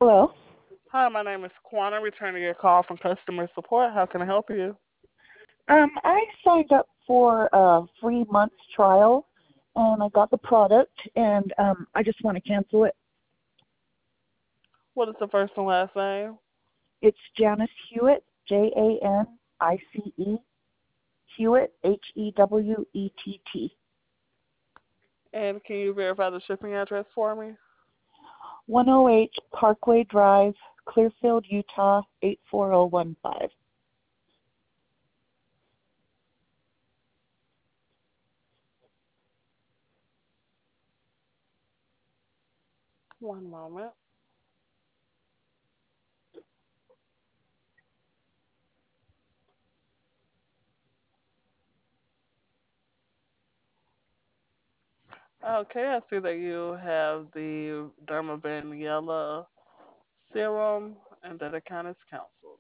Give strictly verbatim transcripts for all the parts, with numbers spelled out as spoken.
Hello. Hi, my name is Quana, returning your call from customer support. How can I help you? Um, I signed up for a free month's trial, and I got the product, and um, I just want to cancel it. What is the first and last name? It's Janice Hewitt, J A N I C E, Hewitt, H E W E T T. And can you verify the shipping address for me? one oh eight Parkway Drive, Clearfield, Utah, eight four oh one five. One moment. Okay, I see that you have the Dermaven Yellow serum and that account is canceled.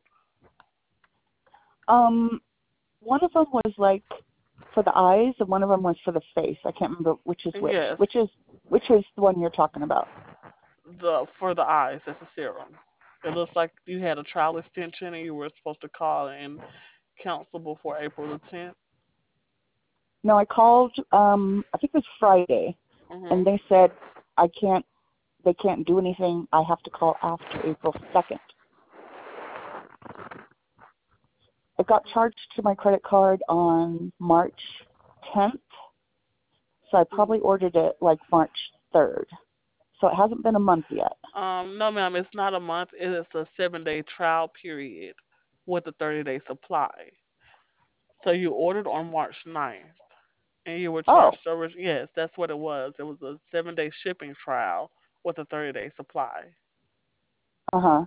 Um, one of them was like for the eyes, and one of them was for the face. I can't remember which is which. Yes, Which is which is the one you're talking about? the for the eyes, that's a serum. It looks like you had a trial extension and you were supposed to call and cancel before April the tenth. No, I called. Um, I think it was Friday, and Mm-hmm. they said I can't. They can't do anything. I have to call after April second. It got charged to my credit card on March tenth, so I probably ordered it like March third. So it hasn't been a month yet. Um, no, ma'am, it's not a month. It is a seven day trial period with a thirty day supply. So you ordered on March ninth and you were Oh, charged over. Yes, that's what it was. It was a seven day shipping trial with a thirty day supply. uh huh.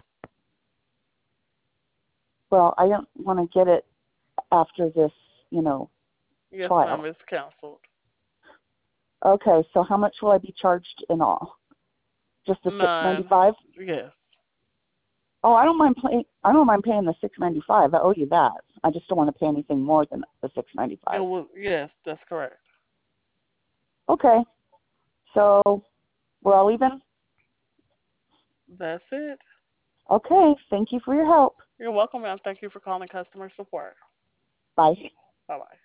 Well, I don't want to get it after this, you know, Yes, ma'am, trial. it's canceled. Okay, so how much will I be charged in all? Just the six ninety None. five? Yes. Oh, I don't mind paying. I don't mind paying the six ninety five. I owe you that. I just don't want to pay anything more than the six ninety It five. was, yes, that's correct. Okay, so we're all even. That's it. Okay, thank you for your help. You're welcome, ma'am. Thank you for calling customer support. Bye. Bye bye.